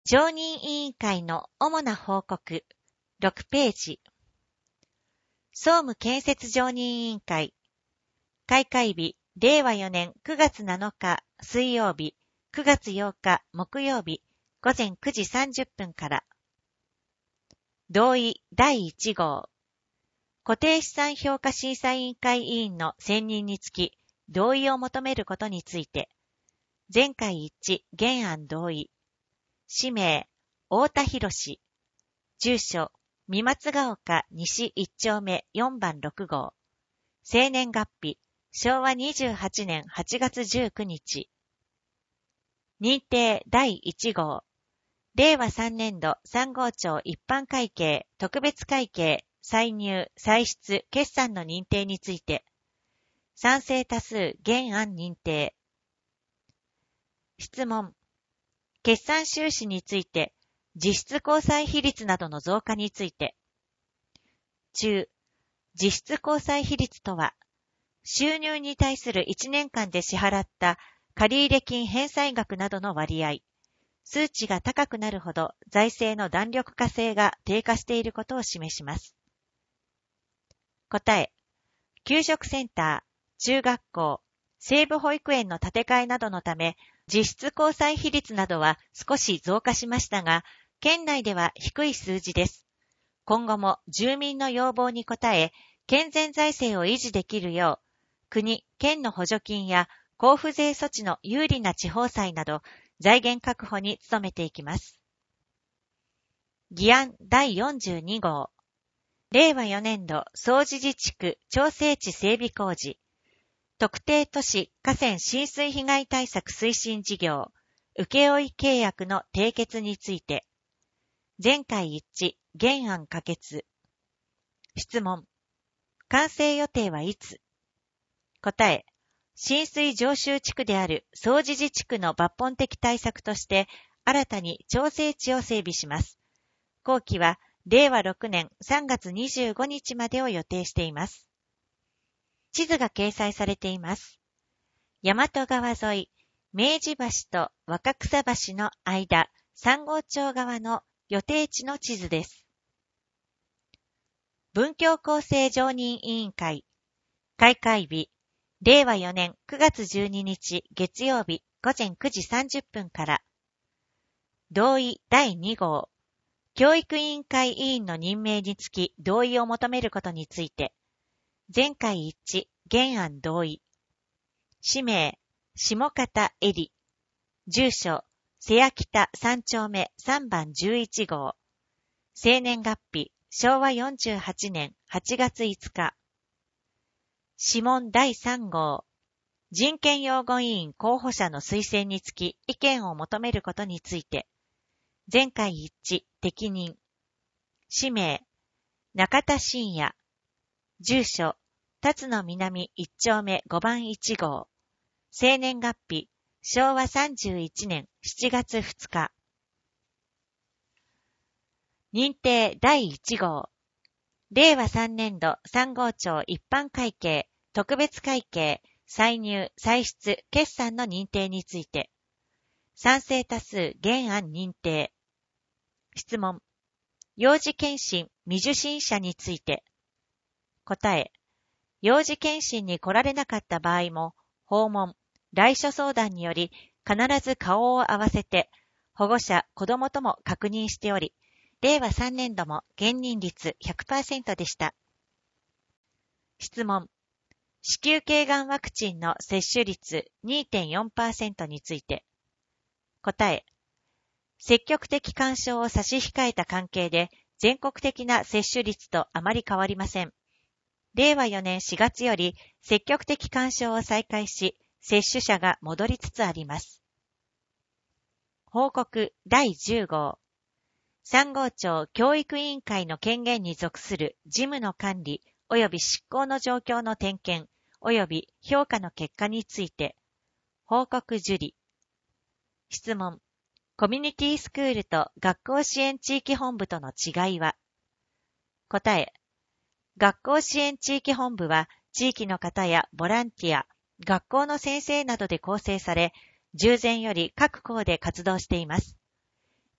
常任委員会の主な報告、6ページ。総務建設常任委員会。開会日、令和4年9月7日水曜日、9月8日木曜日、午前9時30分から。同意第1号。固定資産評価審査委員会委員の選任につき、同意を求めることについて、全会一致、原案同意。氏名、太田博士。住所、三松ヶ丘西1丁目4番6号。生年月日、昭和28年8月19日。認定第1号。令和3年度3号庁一般会計、特別会計、歳入、歳出、決算の認定について、賛成多数、原案認定。質問。決算収支について、実質公債比率などの増加について。実質公債比率とは、収入に対する1年間で支払った借入金返済額などの割合。数値が高くなるほど財政の弾力化性が低下していることを示します。答え。給食センター、中学校、西部保育園の建て替えなどのため、実質公債比率などは少し増加しましたが、県内では低い数字です。今後も住民の要望に応え、健全財政を維持できるよう、国、県の補助金や交付税措置の有利な地方債など、財源確保に努めていきます。議案第42号。令和4年度総除地地区調整地整備工事。特定都市河川浸水被害対策推進事業、請負契約の締結について。全会一致、原案可決。質問。完成予定はいつ？答え。浸水常習地区である総除地地区の抜本的対策として、新たに調整地を整備します。工期は、令和6年3月25日までを予定しています。地図が掲載されています。大和川沿い、明治橋と若草橋の間、三郷町側の予定地の地図です。文教厚生常任委員会。開会日。令和4年9月12日月曜日午前9時30分から。同意第2号。教育委員会委員の任命につき同意を求めることについて。全会一致、原案同意。氏名、下方恵里。住所、瀬谷北3丁目3番11号。生年月日、昭和48年8月5日。諮問第3号。人権擁護委員候補者の推薦につき意見を求めることについて。全会一致、適任。氏名、中田信也。住所、辰野南1丁目5番1号。生年月日、昭和31年7月2日。認定第1号。令和3年度3号庁一般会計、特別会計、歳入、歳出、決算の認定について。賛成多数、原案認定。質問。幼児検診、未受診者について。答え。幼児検診に来られなかった場合も、訪問、来所相談により、必ず顔を合わせて、保護者、子供とも確認しており、令和3年度も減任率 100% でした。質問。子宮頸がんワクチンの接種率 2.4% について。答え。積極的勧奨を差し控えた関係で、全国的な接種率とあまり変わりません。令和4年4月より積極的勧奨を再開し、接種者が戻りつつあります。報告第10号。3号庁教育委員会の権限に属する事務の管理及び執行の状況の点検及び評価の結果について。報告受理。質問。コミュニティスクールと学校支援地域本部との違いは？答え。学校支援地域本部は地域の方やボランティア、学校の先生などで構成され、従前より各校で活動しています。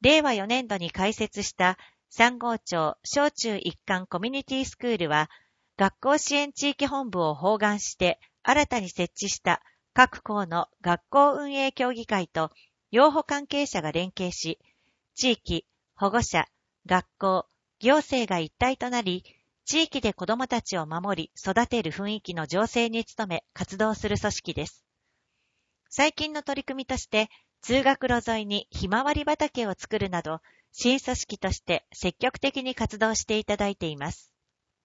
令和4年度に開設した三郷町小中一貫コミュニティスクールは、学校支援地域本部を包含して新たに設置した各校の学校運営協議会と養護関係者が連携し、地域、保護者、学校、行政が一体となり、地域で子どもたちを守り育てる雰囲気の醸成に努め活動する組織です。最近の取り組みとして、通学路沿いにひまわり畑を作るなど、新組織として積極的に活動していただいています。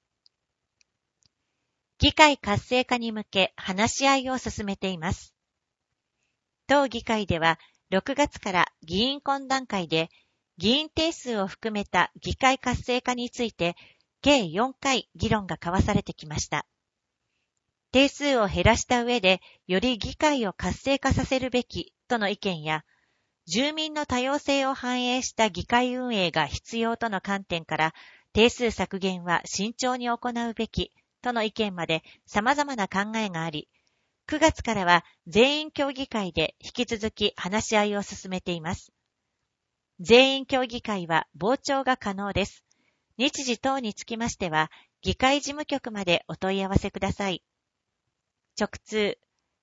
議会活性化に向け話し合いを進めています。当議会では6月から議員懇談会で議員定数を含めた議会活性化について計4回議論が交わされてきました。定数を減らした上でより議会を活性化させるべきとの意見や、住民の多様性を反映した議会運営が必要との観点から定数削減は慎重に行うべきとの意見まで様々な考えがあり、9月からは全員協議会で引き続き話し合いを進めています。全員協議会は傍聴が可能です。日時等につきましては、議会事務局までお問い合わせください。直通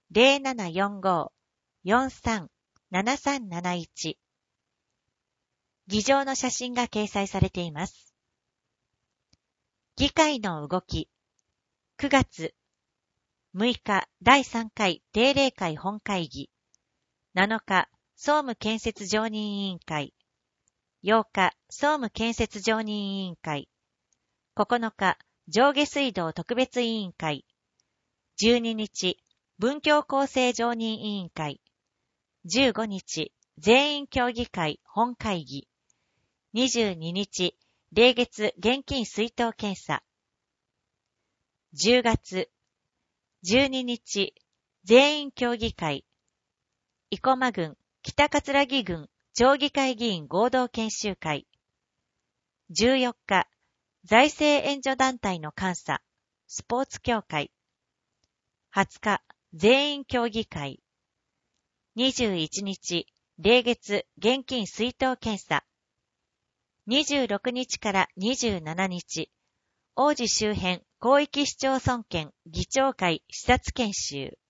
0745-437371 議場の写真が掲載されています。議会の動き。9月6日第3回定例会本会議。7日総務建設常任委員会。8日総務建設常任委員会。9日上下水道特別委員会。12日文教構成常任委員会。15日全員協議会本会議。22日例月現金出納検査。10月12日全員協議会。生駒郡北葛城郡町議会議員合同研修会。14日財政援助団体の監査スポーツ協会。20日全員協議会。21日例月現金出納検査。26日から27日王子周辺広域市町村圏議長会視察研修。